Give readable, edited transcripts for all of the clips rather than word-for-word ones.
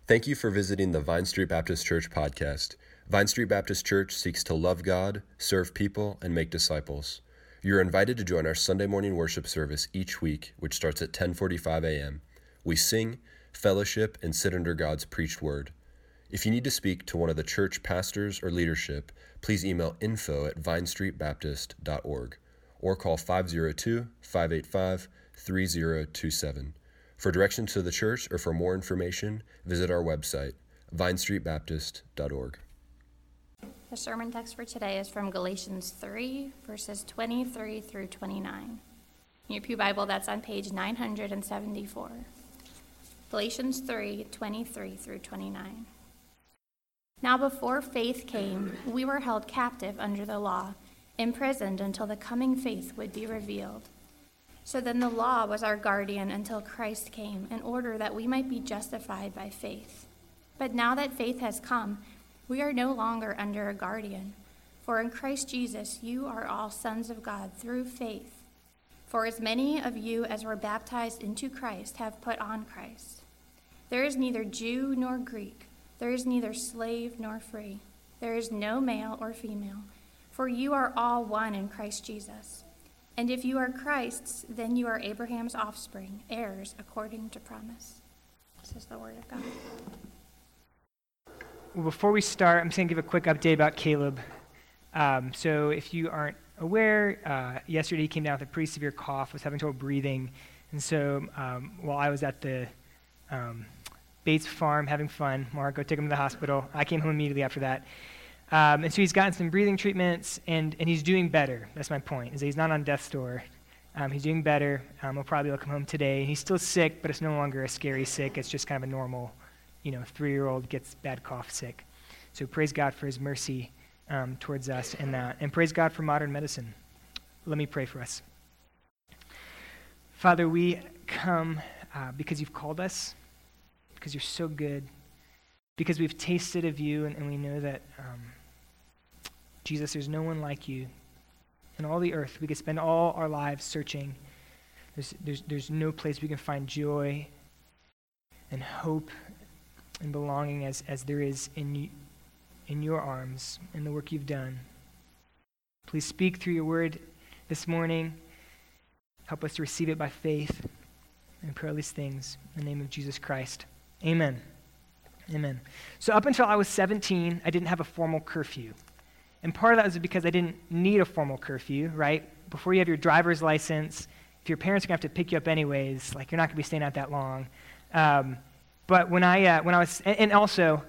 Thank you for visiting the Vine Street Baptist Church podcast. Vine Street Baptist Church seeks to love God, serve people, and make disciples. You're invited to join our Sunday morning worship service each week, which starts at 10:45 a.m. We sing, fellowship, and sit under God's preached word. If you need to speak to one of the church pastors or leadership, please email info@vinestreetbaptist.org or call 502-585-3027. For directions to the church or for more information, visit our website, vinestreetbaptist.org. The sermon text for today is from Galatians 3, verses 23 through 29. In your Pew Bible, that's on page 974. Galatians 3, 23 through 29. Now before faith came, we were held captive under the law, imprisoned until the coming faith would be revealed. So then the law was our guardian until Christ came, in order that we might be justified by faith. But now that faith has come, we are no longer under a guardian. For in Christ Jesus you are all sons of God through faith. For as many of you as were baptized into Christ have put on Christ. There is neither Jew nor Greek. There is neither slave nor free. There is no male or female. For you are all one in Christ Jesus. And if you are Christ's, then you are Abraham's offspring, heirs according to promise. This is the word of God. Well, before we start, I'm just going to give a quick update about Caleb. So if you aren't aware, yesterday he came down with a pretty severe cough, was having trouble breathing. And so while I was at the Bates farm having fun, Marco took him to the hospital. I came home immediately after that. And so he's gotten some breathing treatments, and he's doing better. That's my point, is that he's not on death's door. He's doing better. He'll probably come home today. He's still sick, but it's no longer a scary sick. It's just kind of a normal, 3-year-old gets bad cough sick. So praise God for his mercy towards us in that. And praise God for modern medicine. Let me pray for us. Father, we come because you've called us, because you're so good, because we've tasted of you, and we know that Jesus, there's no one like you in all the earth. We could spend all our lives searching. There's no place we can find joy and hope and belonging as there is in your arms, in the work you've done. Please speak through your word this morning. Help us to receive it by faith and pray all these things in the name of Jesus Christ. Amen. Amen. So up until I was 17, I didn't have a formal curfew. And part of that was because I didn't need a formal curfew, right? Before you have your driver's license, if your parents are going to have to pick you up anyways, you're not going to be staying out that long. But when I was, and also,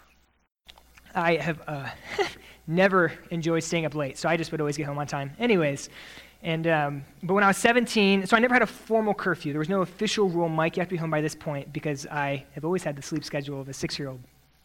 I have never enjoyed staying up late, so I just would always get home on time anyways. And but when I was 17, so I never had a formal curfew. There was no official rule, Mike, you have to be home by this point, because I have always had the sleep schedule of a 6-year-old.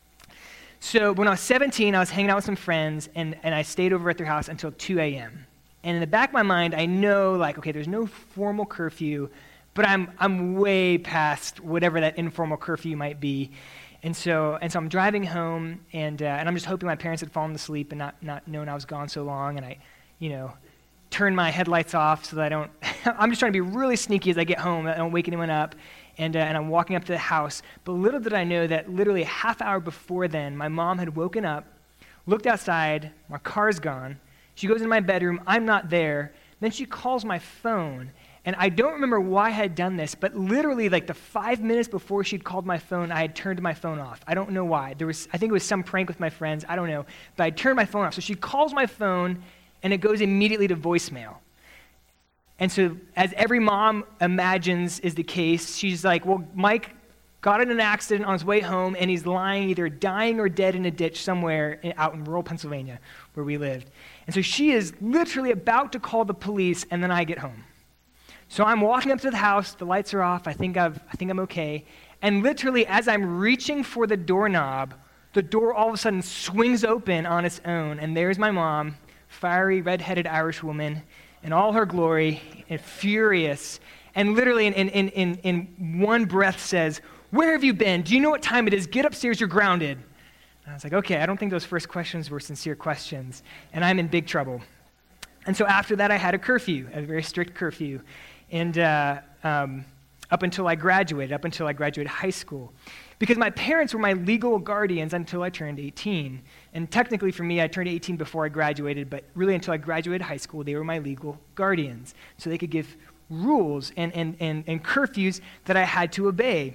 So when I was 17, I was hanging out with some friends, and I stayed over at their house until 2 a.m. And in the back of my mind, I know, okay, there's no formal curfew, but I'm way past whatever that informal curfew might be. And so I'm driving home, and I'm just hoping my parents had fallen asleep and not known I was gone so long, and I, turn my headlights off so that I don't, I'm just trying to be really sneaky as I get home. I don't wake anyone up, and I'm walking up to the house. But little did I know that literally a half hour before then, my mom had woken up, looked outside, my car's gone. She goes into my bedroom, I'm not there. Then she calls my phone, and I don't remember why I had done this, but literally the 5 minutes before she'd called my phone, I had turned my phone off. I don't know why. I think it was some prank with my friends, I don't know, but I turned my phone off. So she calls my phone, and it goes immediately to voicemail. And so, as every mom imagines is the case, she's like, well, Mike got in an accident on his way home, and he's lying either dying or dead in a ditch somewhere out in rural Pennsylvania, where we lived. And so she is literally about to call the police, and then I get home. So I'm walking up to the house, the lights are off, I think I'm okay, and literally as I'm reaching for the doorknob, the door all of a sudden swings open on its own, and there's my mom, fiery, red-headed Irish woman, in all her glory, and furious, and literally in one breath says, "Where have you been? Do you know what time it is? Get upstairs, you're grounded." And I was like, okay, I don't think those first questions were sincere questions, and I'm in big trouble. And so after that, I had a curfew, a very strict curfew. And up until I graduated high school. Because my parents were my legal guardians until I turned 18. And technically for me, I turned 18 before I graduated, but really until I graduated high school, they were my legal guardians. So they could give rules and curfews that I had to obey.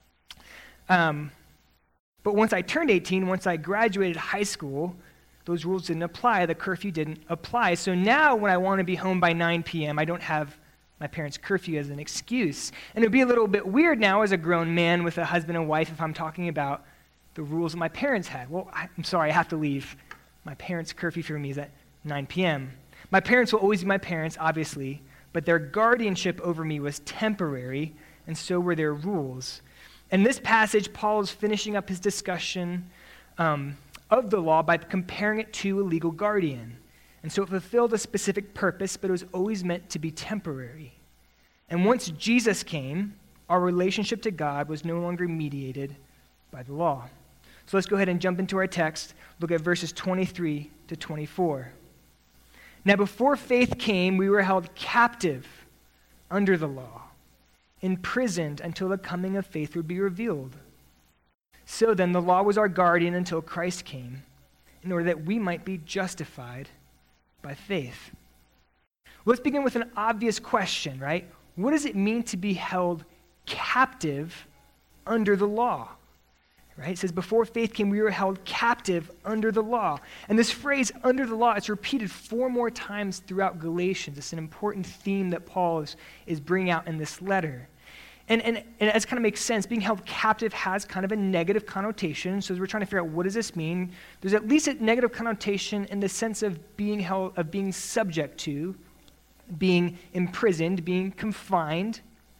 But once I turned 18, once I graduated high school, those rules didn't apply. The curfew didn't apply. So now when I want to be home by 9 p.m., I don't have my parents' curfew as an excuse. And it would be a little bit weird now as a grown man with a husband and wife if I'm talking about the rules that my parents had. Well, I'm sorry, I have to leave. My parents' curfew for me is at 9 p.m. My parents will always be my parents, obviously, but their guardianship over me was temporary, and so were their rules. In this passage, Paul is finishing up his discussion of the law by comparing it to a legal guardian. And so it fulfilled a specific purpose, but it was always meant to be temporary. And once Jesus came, our relationship to God was no longer mediated by the law. So let's go ahead and jump into our text. Look at verses 23 to 24. Now before faith came, we were held captive under the law, imprisoned until the coming of faith would be revealed. So then the law was our guardian until Christ came, in order that we might be justified by faith. Let's begin with an obvious question, right? What does it mean to be held captive under the law? Right? It says, before faith came, we were held captive under the law. And this phrase, under the law, it's repeated 4 more times throughout Galatians. It's an important theme that Paul is bringing out in this letter. And it kind of makes sense. Being held captive has kind of a negative connotation. So as we're trying to figure out what does this mean, there's at least a negative connotation in the sense of being held, of being subject to, being imprisoned, being confined.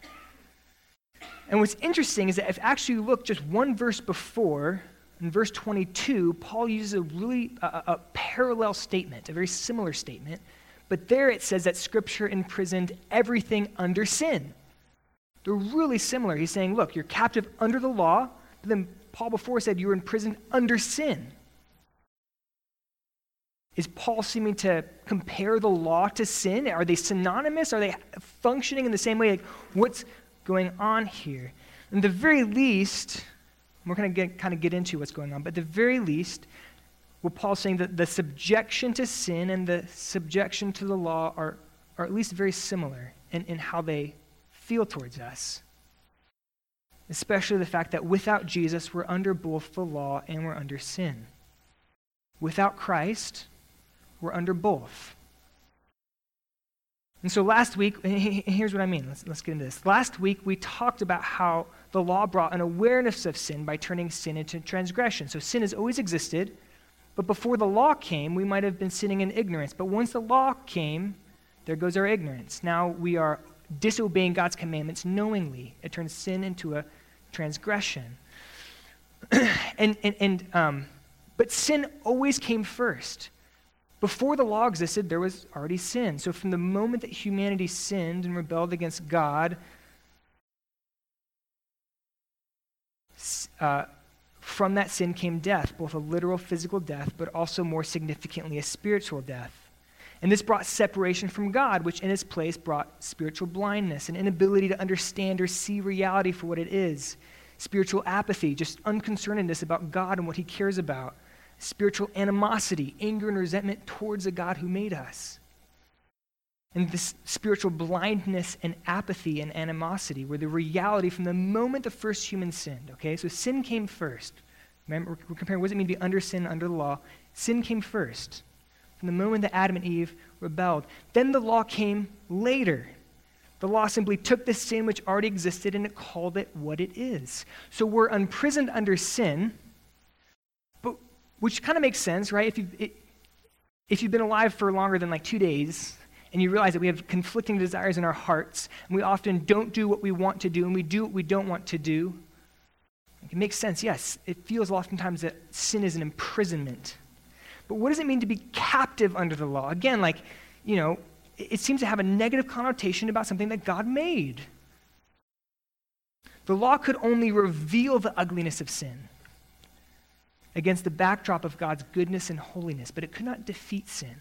And what's interesting is that if actually you look just one verse before, in verse 22, Paul uses a parallel statement, a very similar statement. But there it says that Scripture imprisoned everything under sin. They're really similar. He's saying, look, you're captive under the law, but then Paul before said you were imprisoned under sin. Is Paul seeming to compare the law to sin? Are they synonymous? Are they functioning in the same way? Like, what's going on here? At the very least, we're going to get into what's going on, but at the very least, what Paul's saying, that the subjection to sin and the subjection to the law are at least very similar in how they feel towards us. Especially the fact that without Jesus, we're under both the law and we're under sin. Without Christ, we're under both. And so last week, and here's what I mean. Let's get into this. Last week, we talked about how the law brought an awareness of sin by turning sin into transgression. So sin has always existed, but before the law came, we might have been sinning in ignorance. But once the law came, there goes our ignorance. Now we are disobeying God's commandments knowingly. It turns sin into a transgression. But sin always came first. Before the law existed, there was already sin. So from the moment that humanity sinned and rebelled against God, from that sin came death, both a literal physical death, but also more significantly a spiritual death. And this brought separation from God, which in its place brought spiritual blindness, an inability to understand or see reality for what it is. Spiritual apathy, just unconcernedness about God and what he cares about. Spiritual animosity, anger and resentment towards the God who made us. And this spiritual blindness and apathy and animosity were the reality from the moment the first human sinned, okay? So sin came first. Remember, we're comparing what does it mean to be under sin, under the law. Sin came first. From the moment that Adam and Eve rebelled. Then the law came later. The law simply took the sin which already existed and it called it what it is. So we're imprisoned under sin, but which kind of makes sense, right? If you've been alive for longer than like 2 days and you realize that we have conflicting desires in our hearts and we often don't do what we want to do and we do what we don't want to do, it makes sense, yes. It feels oftentimes that sin is an imprisonment. But what does it mean to be captive under the law? Again, it seems to have a negative connotation about something that God made. The law could only reveal the ugliness of sin against the backdrop of God's goodness and holiness, but it could not defeat sin.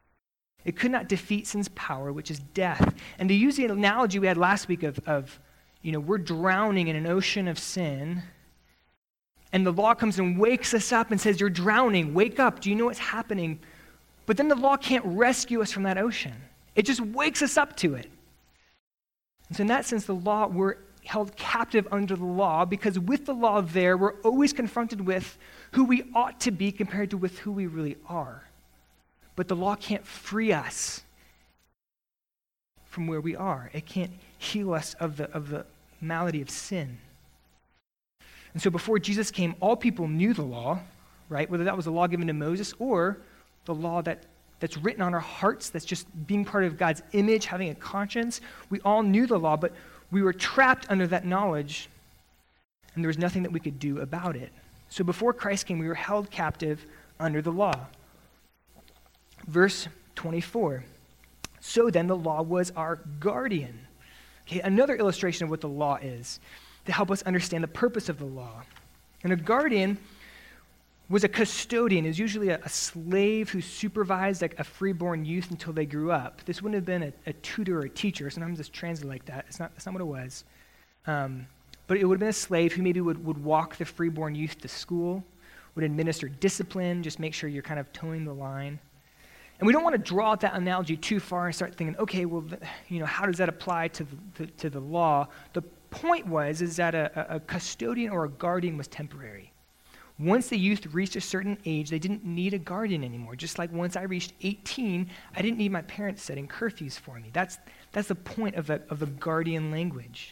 It could not defeat sin's power, which is death. And to use the analogy we had last week of we're drowning in an ocean of sin, and the law comes and wakes us up and says, you're drowning, wake up, do you know what's happening? But then the law can't rescue us from that ocean. It just wakes us up to it. And so in that sense, we're held captive under the law, because with the law there, we're always confronted with who we ought to be compared to with who we really are. But the law can't free us from where we are. It can't heal us of the malady of sin. And so before Jesus came, all people knew the law, right? Whether that was the law given to Moses or the law that's written on our hearts, that's just being part of God's image, having a conscience. We all knew the law, but we were trapped under that knowledge, and there was nothing that we could do about it. So before Christ came, we were held captive under the law. Verse 24. So then the law was our guardian. Okay, another illustration of what the law is, to help us understand the purpose of the law. And a guardian was a custodian. It was usually a slave who supervised a freeborn youth until they grew up. This wouldn't have been a tutor or a teacher. Sometimes it's translated like that. That's not what it was. But it would have been a slave who maybe would walk the freeborn youth to school, would administer discipline, just make sure you're kind of towing the line. And we don't want to draw out that analogy too far and start thinking, okay, well, how does that apply to the law? The point is that a custodian or a guardian was temporary. Once the youth reached a certain age, they didn't need a guardian anymore. Just like once I reached 18, I didn't need my parents setting curfews for me. That's the point of the guardian language.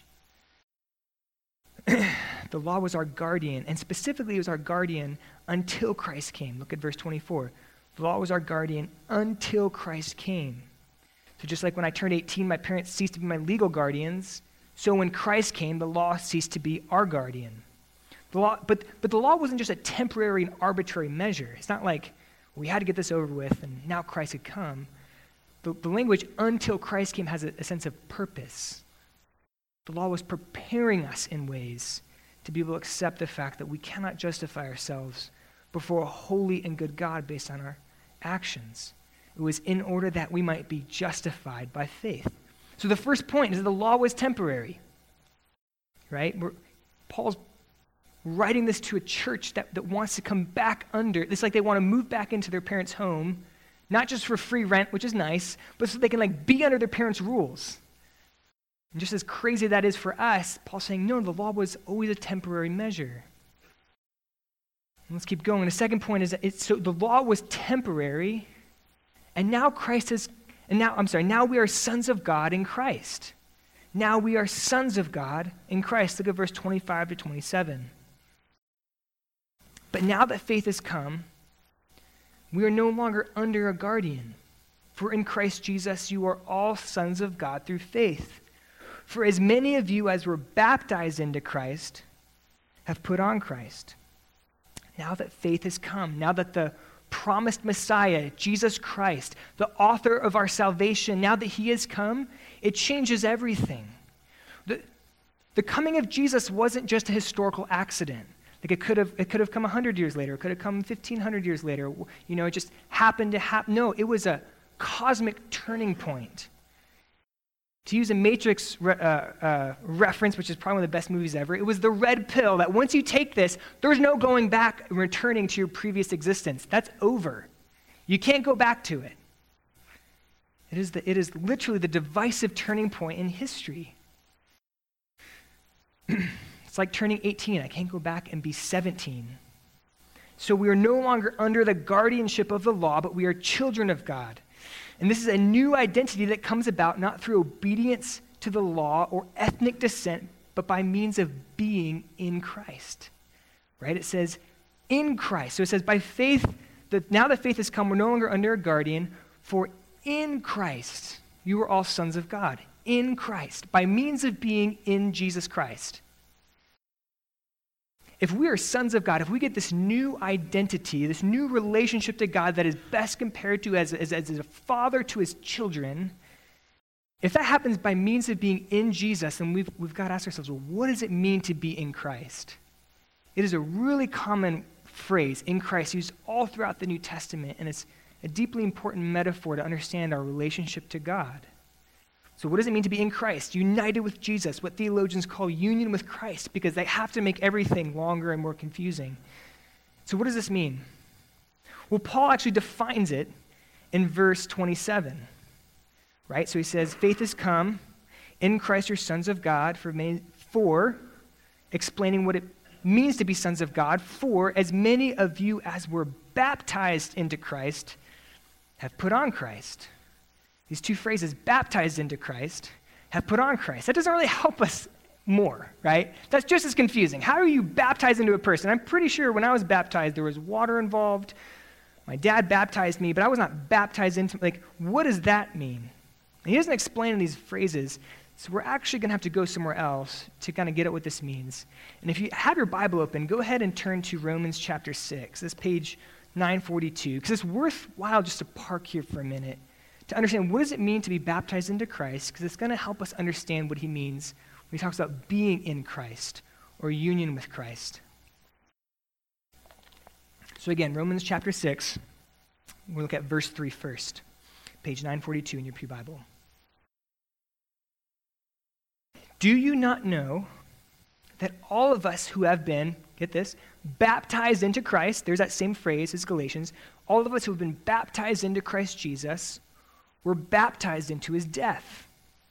The law was our guardian, and specifically it was our guardian until Christ came. Look at verse 24. The law was our guardian until Christ came. So just like when I turned 18, my parents ceased to be my legal guardians, so when Christ came, the law ceased to be our guardian. But the law wasn't just a temporary and arbitrary measure. It's not like we had to get this over with and now Christ had come. The language until Christ came has a sense of purpose. The law was preparing us in ways to be able to accept the fact that we cannot justify ourselves before a holy and good God based on our actions. It was in order that we might be justified by faith. So the first point is that the law was temporary, right? Paul's writing this to a church that wants to come back under. It's like they want to move back into their parents' home, not just for free rent, which is nice, but so they can be under their parents' rules. And just as crazy that is for us, Paul's saying, no, the law was always a temporary measure. And let's keep going. The second point is that so the law was temporary, and now now we are sons of God in Christ. Now we are sons of God in Christ. Look at verse 25 to 27. But now that faith has come, we are no longer under a guardian. For in Christ Jesus you are all sons of God through faith. For as many of you as were baptized into Christ have put on Christ. Now that faith has come, now that the promised Messiah, Jesus Christ, the author of our salvation, now that he has come, it changes everything. The coming of Jesus wasn't just a historical accident. It could have come 100 years later. It could have come 1,500 years later. It just happened to happen. No, it was a cosmic turning point. To use a Matrix reference, which is probably one of the best movies ever, it was the red pill that once you take this, there's no going back and returning to your previous existence. That's over. You can't go back to it. It is literally the divisive turning point in history. It's like turning 18. I can't go back and be 17. So we are no longer under the guardianship of the law, but we are children of God. And this is a new identity that comes about not through obedience to the law or ethnic descent, but by means of being in Christ. Right? It says, in Christ. So it says, by faith, now that faith has come, we're no longer under a guardian, for in Christ, you are all sons of God. In Christ, by means of being in Jesus Christ. If we are sons of God, if we get this new identity, this new relationship to God that is best compared to as a father to his children, if that happens by means of being in Jesus, then we've got to ask ourselves, well, what does it mean to be in Christ? It is a really common phrase, in Christ, used all throughout the New Testament, and it's a deeply important metaphor to understand our relationship to God. So what does it mean to be in Christ? United with Jesus, what theologians call union with Christ, because they have to make everything longer and more confusing. So what does this mean? Well, Paul actually defines it in verse 27, right? So he says, faith has come, in Christ you're sons of God, for explaining what it means to be sons of God, for as many of you as were baptized into Christ have put on Christ. These two phrases, baptized into Christ, have put on Christ. That doesn't really help us more, right? That's just as confusing. How are you baptized into a person? I'm pretty sure when I was baptized, there was water involved. My dad baptized me, but I was not baptized into, what does that mean? And he doesn't explain in these phrases, so we're actually going to have to go somewhere else to kind of get at what this means. And if you have your Bible open, go ahead and turn to Romans chapter 6, this page 942, because it's worthwhile just to park here for a minute to understand what does it mean to be baptized into Christ, because it's going to help us understand what he means when he talks about being in Christ or union with Christ. So again, Romans chapter 6, we'll look at verse 3 first, page 942 in your Pew Bible. Do you not know that all of us who have been, get this, baptized into Christ, there's that same phrase as Galatians, all of us who have been baptized into Christ Jesus were baptized into his death.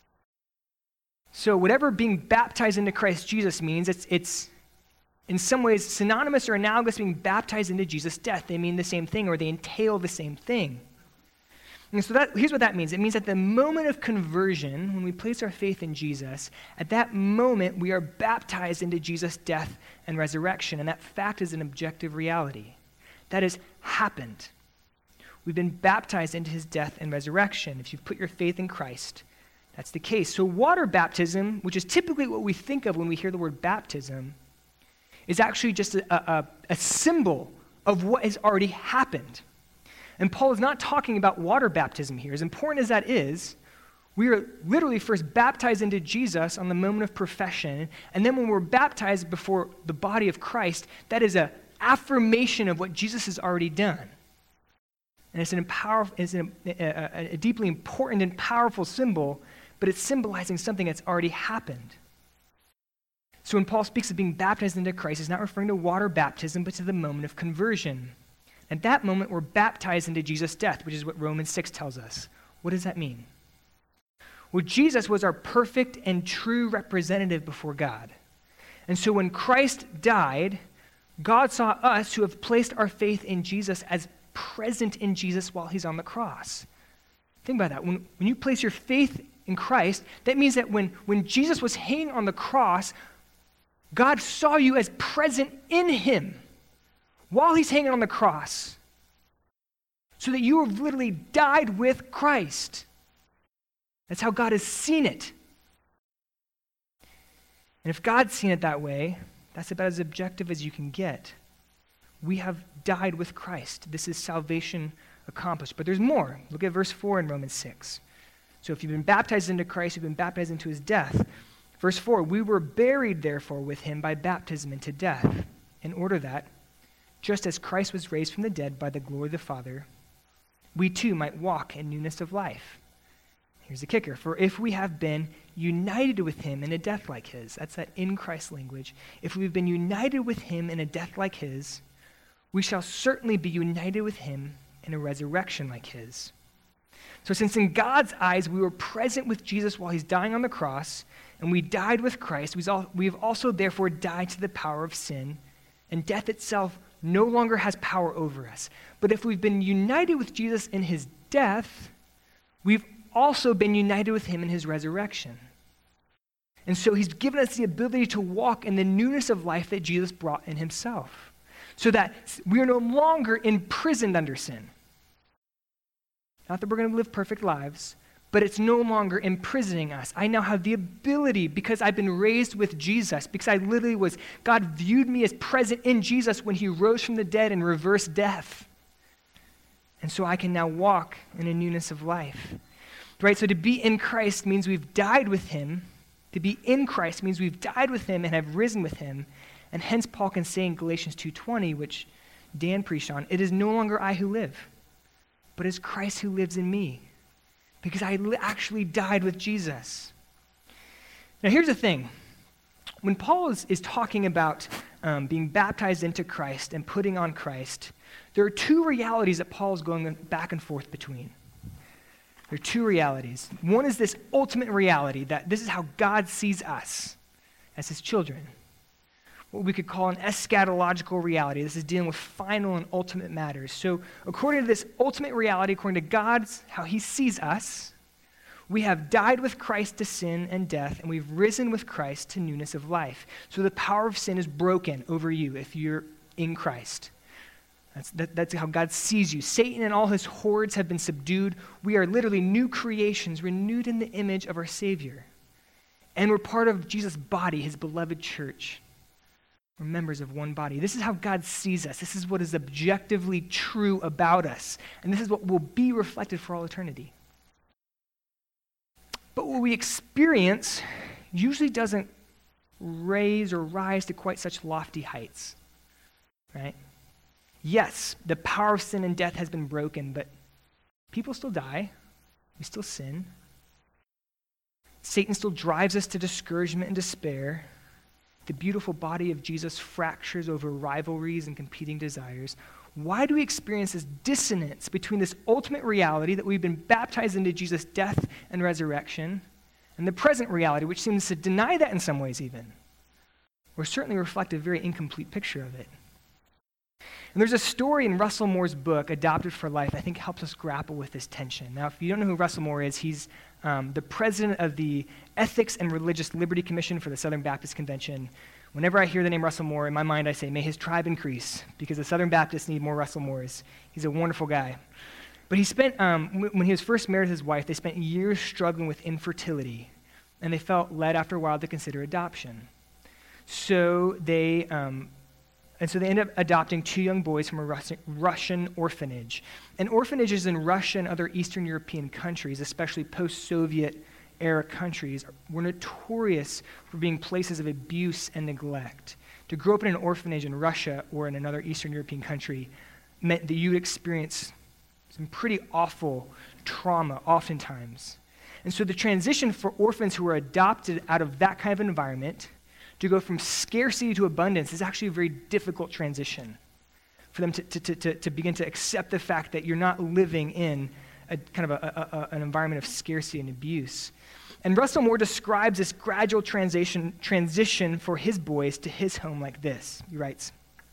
So whatever being baptized into Christ Jesus means, it's in some ways synonymous or analogous to being baptized into Jesus' death. They mean the same thing, or they entail the same thing. And so here's what that means. It means at the moment of conversion, when we place our faith in Jesus, at that moment we are baptized into Jesus' death and resurrection, and that fact is an objective reality. That has happened. We've been baptized into his death and resurrection. If you've put your faith in Christ, that's the case. So water baptism, which is typically what we think of when we hear the word baptism, is actually just a symbol of what has already happened. And Paul is not talking about water baptism here. As important as that is, we are literally first baptized into Jesus on the moment of profession, and then when we're baptized before the body of Christ, that is an affirmation of what Jesus has already done. And it's a deeply important and powerful symbol, but it's symbolizing something that's already happened. So when Paul speaks of being baptized into Christ, he's not referring to water baptism, but to the moment of conversion. At that moment, we're baptized into Jesus' death, which is what Romans 6 tells us. What does that mean? Well, Jesus was our perfect and true representative before God. And so when Christ died, God saw us who have placed our faith in Jesus as present in Jesus while he's on the cross. Think about that. When you place your faith in Christ, that means that when Jesus was hanging on the cross, God saw you as present in him while he's hanging on the cross, so that you have literally died with Christ. That's how God has seen it. And if God's seen it that way, that's about as objective as you can get. We have died with Christ. This is salvation accomplished. But there's more. Look at verse 4 in Romans 6. So if you've been baptized into Christ, you've been baptized into his death. Verse 4, we were buried, therefore, with him by baptism into death, in order that, just as Christ was raised from the dead by the glory of the Father, we too might walk in newness of life. Here's the kicker. For if we have been united with him in a death like his, that's that in Christ language, if we've been united with him in a death like his, we shall certainly be united with him in a resurrection like his. So since in God's eyes we were present with Jesus while he's dying on the cross, and we died with Christ, we have also therefore died to the power of sin, and death itself no longer has power over us. But if we've been united with Jesus in his death, we've also been united with him in his resurrection. And so he's given us the ability to walk in the newness of life that Jesus brought in himself, so that we are no longer imprisoned under sin. Not that we're going to live perfect lives, but it's no longer imprisoning us. I now have the ability, because I've been raised with Jesus, because I literally was, God viewed me as present in Jesus when he rose from the dead and reversed death. And so I can now walk in a newness of life. Right? So to be in Christ means we've died with him. To be in Christ means we've died with him and have risen with him. And hence Paul can say in Galatians 2:20, which Dan preached on, it is no longer I who live, but it's Christ who lives in me. because I actually died with Jesus. Now here's the thing. When Paul is talking about being baptized into Christ and putting on Christ, there are two realities that Paul is going back and forth between. There are two realities. One is this ultimate reality that this is how God sees us as his children. What we could call an eschatological reality. This is dealing with final and ultimate matters. So according to this ultimate reality, according to God's, how he sees us, we have died with Christ to sin and death, and we've risen with Christ to newness of life. So the power of sin is broken over you if you're in Christ. That's how God sees you. Satan and all his hordes have been subdued. We are literally new creations, renewed in the image of our Savior. And we're part of Jesus' body, his beloved church. We're members of one body. This is how God sees us. This is what is objectively true about us. And this is what will be reflected for all eternity. But what we experience usually doesn't raise or rise to quite such lofty heights, right? Yes, the power of sin and death has been broken, but people still die. We still sin. Satan still drives us to discouragement and despair. The beautiful body of Jesus fractures over rivalries and competing desires. Why do we experience this dissonance between this ultimate reality that we've been baptized into Jesus' death and resurrection and the present reality, which seems to deny that in some ways even, or certainly reflect a very incomplete picture of it? And there's a story in Russell Moore's book, Adopted for Life, I think helps us grapple with this tension. Now, if you don't know who Russell Moore is, he's the president of the Ethics and Religious Liberty Commission for the Southern Baptist Convention. Whenever I hear the name Russell Moore, in my mind I say, may his tribe increase, because the Southern Baptists need more Russell Moores. He's a wonderful guy. But he spent, when he was first married to his wife, they spent years struggling with infertility, and they felt led after a while to consider adoption. So they ended up adopting two young boys from a Russian orphanage. And orphanages in Russia and other Eastern European countries, especially post-Soviet era countries, were notorious for being places of abuse and neglect. To grow up in an orphanage in Russia or in another Eastern European country meant that you would experience some pretty awful trauma oftentimes. And so the transition for orphans who were adopted out of that kind of environment to go from scarcity to abundance is actually a very difficult transition for them to begin to accept the fact that you're not living in a kind of an environment of scarcity and abuse. And Russell Moore describes this gradual transition for his boys to his home like this. He writes,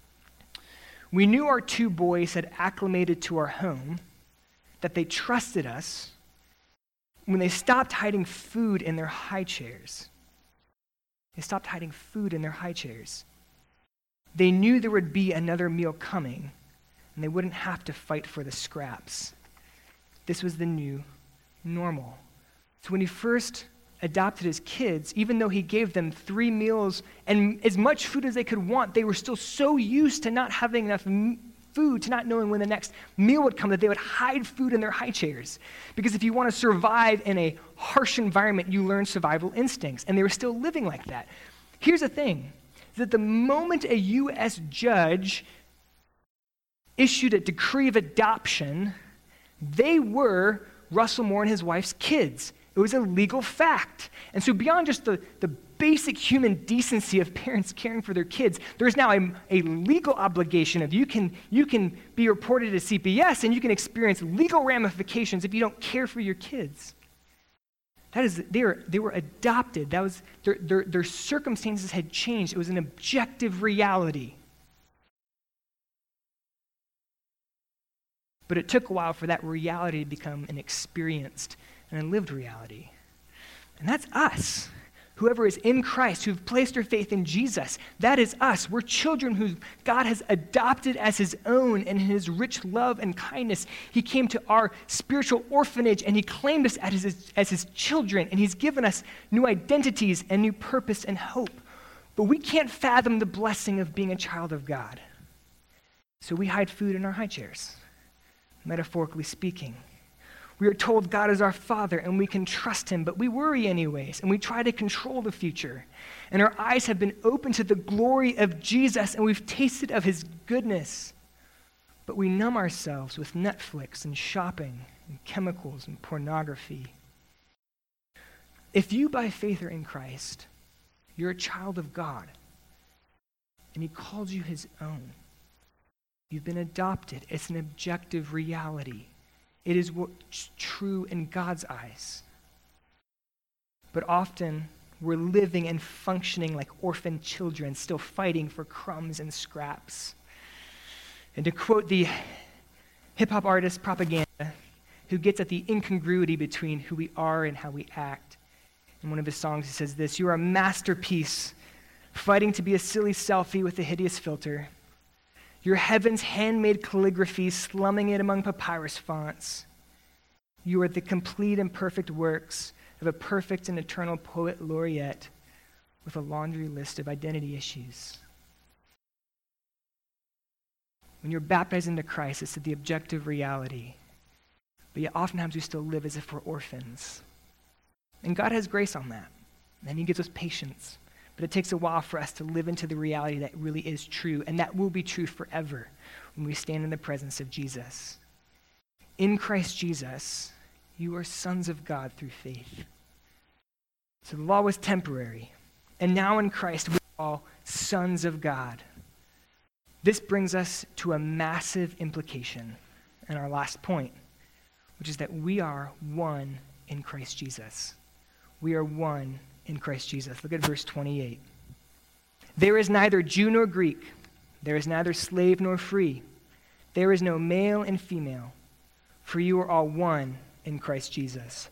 "We knew our two boys had acclimated to our home, that they trusted us when they stopped hiding food in their high chairs. They stopped hiding food in their high chairs. They knew there would be another meal coming, and they wouldn't have to fight for the scraps. This was the new normal." So when he first adopted his kids, even though he gave them 3 meals and as much food as they could want, they were still so used to not having enough food, to not knowing when the next meal would come, that they would hide food in their high chairs. Because if you want to survive in a harsh environment, you learn survival instincts, and they were still living like that. Here's the thing, that the moment a U.S. judge issued a decree of adoption, they were Russell Moore and his wife's kids. It was a legal fact. And so beyond just the basic human decency of parents caring for their kids, there's now a legal obligation of you can be reported to CPS and you can experience legal ramifications if you don't care for your kids. That is, they were adopted. That was their circumstances had changed. It was an objective reality. But it took a while for that reality to become an experienced and a lived reality. And that's us. Whoever is in Christ, who've placed their faith in Jesus, that is us. We're children who God has adopted as his own, and in his rich love and kindness, he came to our spiritual orphanage and he claimed us as his children, and he's given us new identities and new purpose and hope. But we can't fathom the blessing of being a child of God. So we hide food in our high chairs, metaphorically speaking. We are told God is our Father and we can trust him, but we worry anyways, and we try to control the future. And our eyes have been opened to the glory of Jesus, and we've tasted of his goodness. But we numb ourselves with Netflix and shopping and chemicals and pornography. If you by faith are in Christ, you're a child of God, and he called you his own. You've been adopted. It's an objective reality. It is what's true in God's eyes. But often, we're living and functioning like orphan children, still fighting for crumbs and scraps. And to quote the hip-hop artist Propaganda, who gets at the incongruity between who we are and how we act. In one of his songs, he says this: "You are a masterpiece, fighting to be a silly selfie with a hideous filter. Your heaven's handmade calligraphy, slumming it among papyrus fonts. You are the complete and perfect works of a perfect and eternal poet laureate with a laundry list of identity issues." When you're baptized into Christ, it's the objective reality. But yet oftentimes we still live as if we're orphans. And God has grace on that. And he gives us patience. But it takes a while for us to live into the reality that really is true, and that will be true forever when we stand in the presence of Jesus. In Christ Jesus, you are sons of God through faith. So the law was temporary, and now in Christ we are all sons of God. This brings us to a massive implication and our last point, which is that we are one in Christ Jesus. We are one in Christ Jesus. Look at verse 28. There is neither Jew nor Greek. There is neither slave nor free. There is no male and female, for you are all one in Christ Jesus.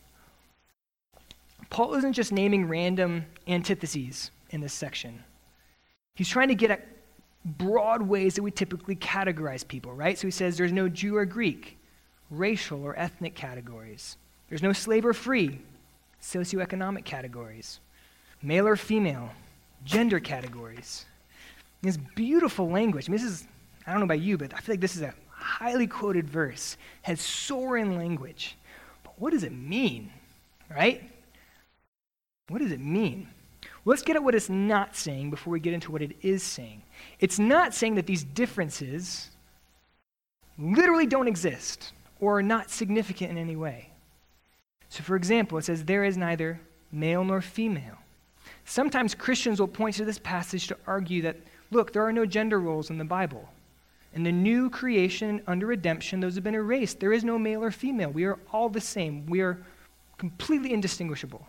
Paul isn't just naming random antitheses in this section. He's trying to get at broad ways that we typically categorize people, right? So he says there's no Jew or Greek, racial or ethnic categories. There's no slave or free, socioeconomic categories. Male or female, gender categories. This beautiful language. I mean, this is, I don't know about you, but I feel like this is a highly quoted verse. It has soaring language. But what does it mean, right? What does it mean? Let's get at what it's not saying before we get into what it is saying. It's not saying that these differences literally don't exist or are not significant in any way. So for example, it says there is neither male nor female. Sometimes Christians will point to this passage to argue that, look, there are no gender roles in the Bible. In the new creation under redemption, those have been erased. There is no male or female. We are all the same. We are completely indistinguishable.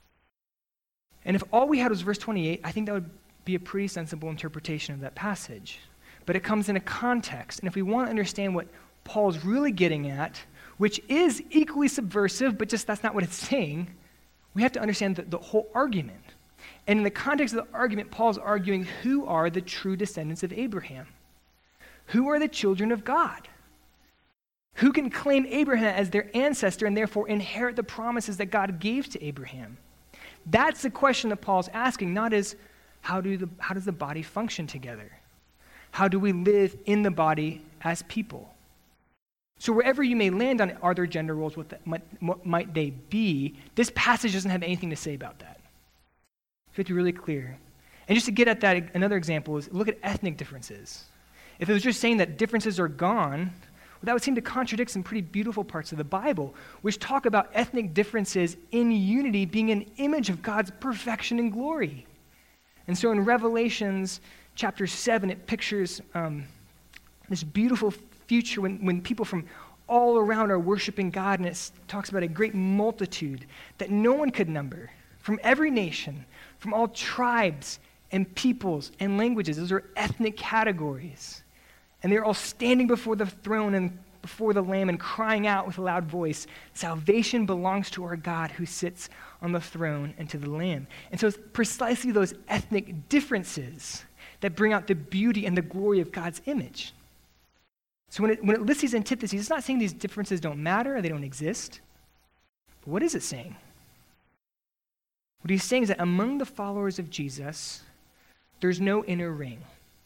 And if all we had was verse 28, I think that would be a pretty sensible interpretation of that passage. But it comes in a context. And if we want to understand what Paul's really getting at, which is equally subversive, but just that's not what it's saying, we have to understand the whole argument. And in the context of the argument, Paul's arguing who are the true descendants of Abraham? Who are the children of God? Who can claim Abraham as their ancestor and therefore inherit the promises that God gave to Abraham? That's the question that Paul's asking, not as how does the body function together? How do we live in the body as people? So wherever you may land on it, are there gender roles? What might they be? This passage doesn't have anything to say about that. So we have to be really clear. And just to get at that, another example is look at ethnic differences. If it was just saying that differences are gone, well, that would seem to contradict some pretty beautiful parts of the Bible, which talk about ethnic differences in unity being an image of God's perfection and glory. And so in Revelations chapter 7, it pictures this beautiful future when people from all around are worshiping God, and it talks about a great multitude that no one could number, from every nation, from all tribes and peoples and languages. Those are ethnic categories. And they're all standing before the throne and before the Lamb and crying out with a loud voice, "Salvation belongs to our God who sits on the throne and to the Lamb." And so it's precisely those ethnic differences that bring out the beauty and the glory of God's image. So when it lists these antitheses, it's not saying these differences don't matter or they don't exist. But what is it saying? What he's saying is that among the followers of Jesus, there's no inner ring.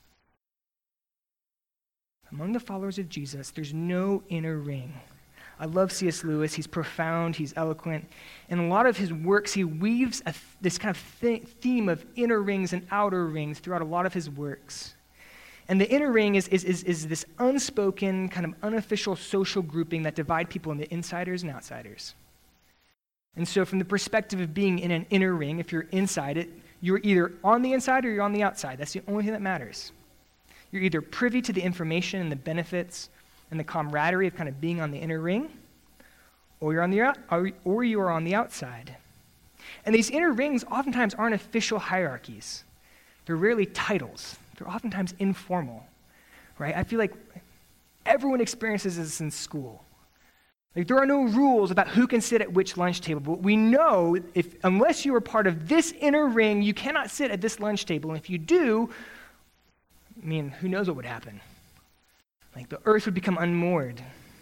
Among the followers of Jesus, there's no inner ring. I love C.S. Lewis. He's profound. He's eloquent. In a lot of his works, he weaves this kind of theme of inner rings and outer rings throughout a lot of his works. And the inner ring is this unspoken, kind of unofficial social grouping that divide people into insiders and outsiders. And so from the perspective of being in an inner ring, if you're inside it, you're either on the inside or you're on the outside. That's the only thing that matters. You're either privy to the information and the benefits and the camaraderie of kind of being on the inner ring, or you are on the outside. And these inner rings oftentimes aren't official hierarchies. They're rarely titles. They're oftentimes informal, right? I feel like everyone experiences this in school. Like there are no rules about who can sit at which lunch table, but we know unless you are part of this inner ring, you cannot sit at this lunch table. And if you do, I mean, who knows what would happen? Like the earth would become unmoored.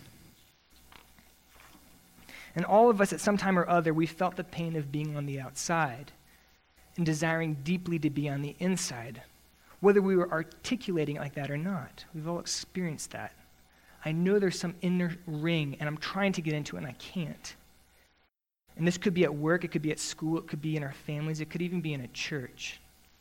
And all of us at some time or other, we felt the pain of being on the outside and desiring deeply to be on the inside, whether we were articulating it like that or not. We've all experienced that. I know there's some inner ring, and I'm trying to get into it, and I can't. And this could be at work, it could be at school, it could be in our families, it could even be in a church.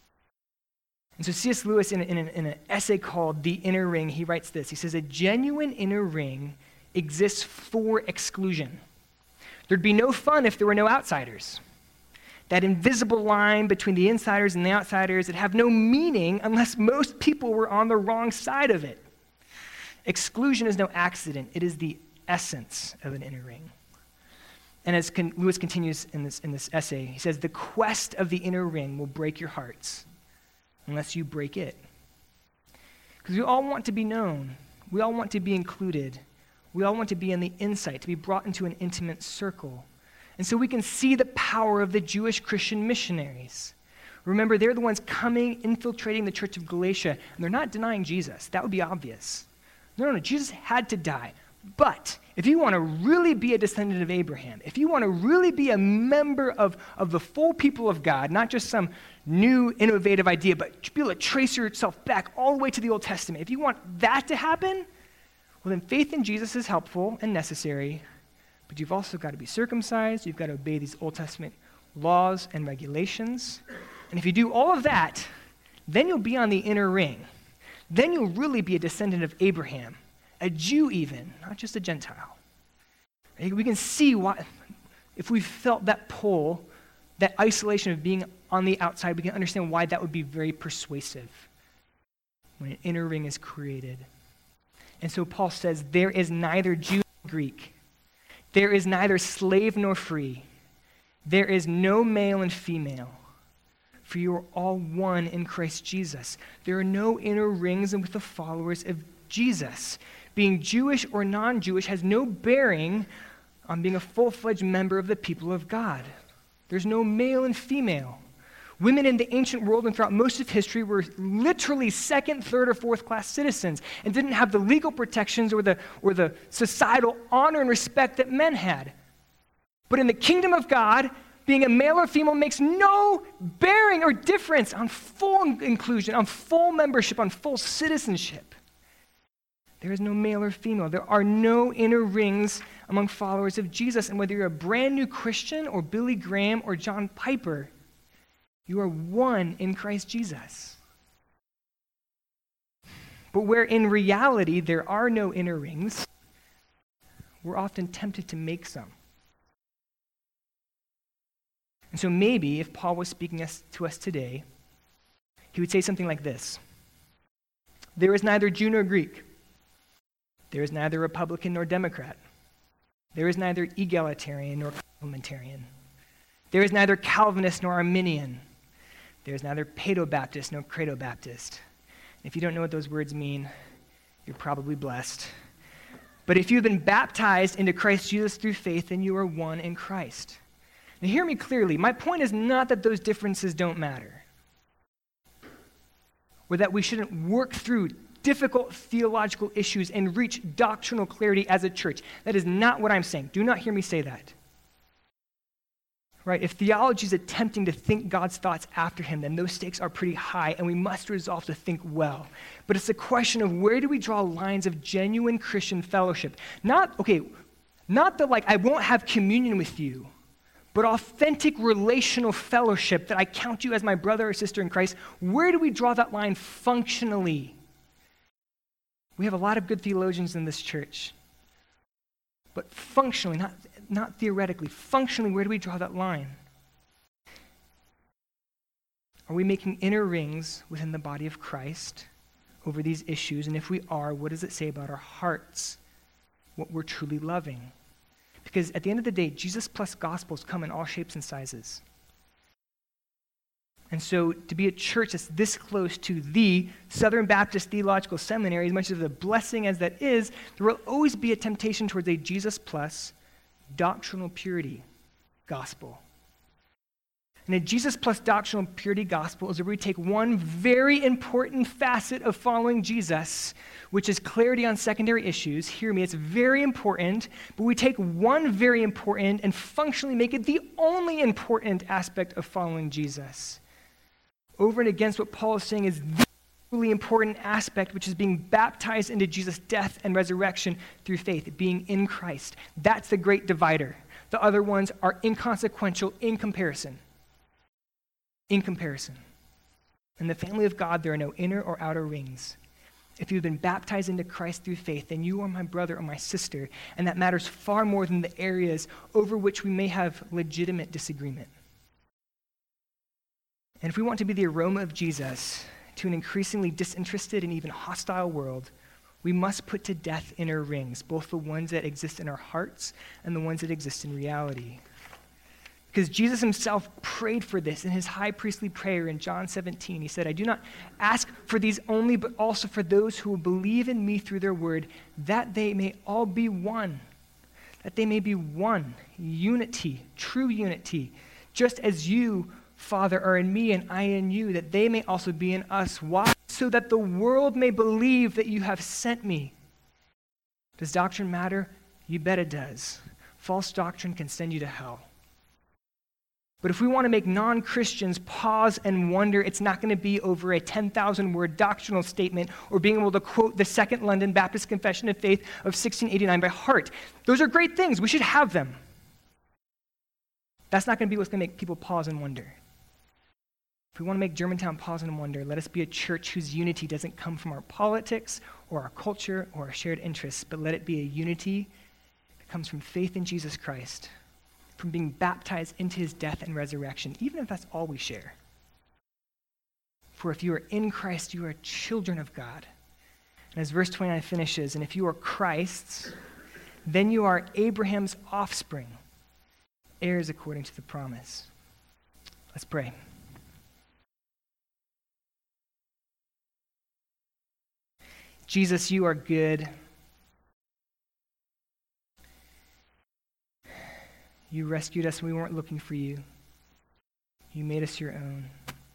And so C.S. Lewis, in an essay called The Inner Ring, he writes this. He says, a genuine inner ring exists for exclusion. There'd be no fun if there were no outsiders. That invisible line between the insiders and the outsiders, it'd have no meaning unless most people were on the wrong side of it. Exclusion is no accident. It is the essence of an inner ring. And as Lewis continues in this essay, he says, the quest of the inner ring will break your hearts unless you break it. Because we all want to be known. We all want to be included. We all want to be in the insight, to be brought into an intimate circle. And so we can see the power of the Jewish Christian missionaries. Remember, they're the ones coming, infiltrating the church of Galatia, and they're not denying Jesus. That would be obvious. No, Jesus had to die. But if you want to really be a descendant of Abraham, if you want to really be a member of the full people of God, not just some new innovative idea, but be able to trace yourself back all the way to the Old Testament, if you want that to happen, well, then faith in Jesus is helpful and necessary, but you've also got to be circumcised, you've got to obey these Old Testament laws and regulations, and if you do all of that, then you'll be on the inner ring. Then you'll really be a descendant of Abraham, a Jew even, not just a Gentile. Right? We can see why, if we felt that pull, that isolation of being on the outside, we can understand why that would be very persuasive when an inner ring is created. And so Paul says, there is neither Jew nor Greek. There is neither slave nor free. There is no male and female. For you are all one in Christ Jesus. There are no inner rings with the followers of Jesus. Being Jewish or non-Jewish has no bearing on being a full-fledged member of the people of God. There's no male and female. Women in the ancient world and throughout most of history were literally second, third, or fourth-class citizens and didn't have the legal protections or the societal honor and respect that men had. But in the kingdom of God, being a male or female makes no bearing or difference on full inclusion, on full membership, on full citizenship. There is no male or female. There are no inner rings among followers of Jesus. And whether you're a brand new Christian or Billy Graham or John Piper, you are one in Christ Jesus. But where in reality there are no inner rings, we're often tempted to make some. And so maybe if Paul was speaking to us today, he would say something like this. There is neither Jew nor Greek. There is neither Republican nor Democrat. There is neither egalitarian nor complementarian. There is neither Calvinist nor Arminian. There is neither Paedo-Baptist nor Credo-Baptist. If you don't know what those words mean, you're probably blessed. But if you've been baptized into Christ Jesus through faith, then you are one in Christ. Now hear me clearly. My point is not that those differences don't matter, or that we shouldn't work through difficult theological issues and reach doctrinal clarity as a church. That is not what I'm saying. Do not hear me say that. Right? If theology is attempting to think God's thoughts after him, then those stakes are pretty high, and we must resolve to think well. But it's a question of where do we draw lines of genuine Christian fellowship? Not that like I won't have communion with you, but authentic relational fellowship that I count you as my brother or sister in Christ. Where do we draw that line functionally? We have a lot of good theologians in this church. But functionally, not theoretically, functionally, where do we draw that line? Are we making inner rings within the body of Christ over these issues? And if we are, what does it say about our hearts? What we're truly loving? Because at the end of the day, Jesus plus gospels come in all shapes and sizes. And so to be a church that's this close to the Southern Baptist Theological Seminary, as much of a blessing as that is, there will always be a temptation towards a Jesus plus doctrinal purity gospel. And a Jesus plus doctrinal purity gospel is where we take one very important facet of following Jesus, which is clarity on secondary issues. Hear me, it's very important, but we take one very important and functionally make it the only important aspect of following Jesus. Over and against what Paul is saying is the really important aspect, which is being baptized into Jesus' death and resurrection through faith, being in Christ. That's the great divider. The other ones are inconsequential in comparison. In comparison. In the family of God, there are no inner or outer rings. If you've been baptized into Christ through faith, then you are my brother or my sister, and that matters far more than the areas over which we may have legitimate disagreement. And if we want to be the aroma of Jesus to an increasingly disinterested and even hostile world, we must put to death inner rings, both the ones that exist in our hearts and the ones that exist in reality. Because Jesus himself prayed for this in his high priestly prayer in John 17. He said, I do not ask for these only, but also for those who will believe in me through their word, that they may all be one. That they may be one. Unity, true unity. Just as you, Father, are in me and I in you, that they may also be in us. Why? So that the world may believe that you have sent me. Does doctrine matter? You bet it does. False doctrine can send you to hell. But if we want to make non-Christians pause and wonder, it's not going to be over a 10,000-word doctrinal statement or being able to quote the Second London Baptist Confession of Faith of 1689 by heart. Those are great things. We should have them. That's not going to be what's going to make people pause and wonder. If we want to make Germantown pause and wonder, let us be a church whose unity doesn't come from our politics or our culture or our shared interests, but let it be a unity that comes from faith in Jesus Christ, from being baptized into his death and resurrection, even if that's all we share. For if you are in Christ, you are children of God. And as verse 29 finishes, and if you are Christ's, then you are Abraham's offspring, heirs according to the promise. Let's pray. Jesus, you are good. You rescued us when we weren't looking for you. You made us your own.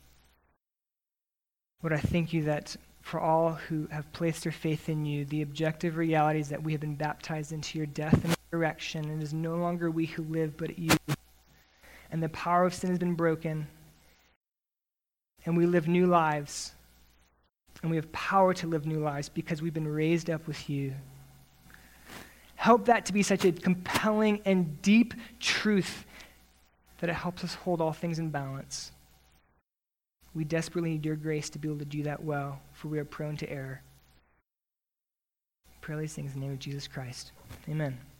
Lord, I thank you that for all who have placed their faith in you, the objective reality is that we have been baptized into your death and resurrection, and it is no longer we who live, but you. And the power of sin has been broken, and we live new lives. And we have power to live new lives because we've been raised up with you. Help that to be such a compelling and deep truth that it helps us hold all things in balance. We desperately need your grace to be able to do that well, for we are prone to error. I pray these things in the name of Jesus Christ. Amen.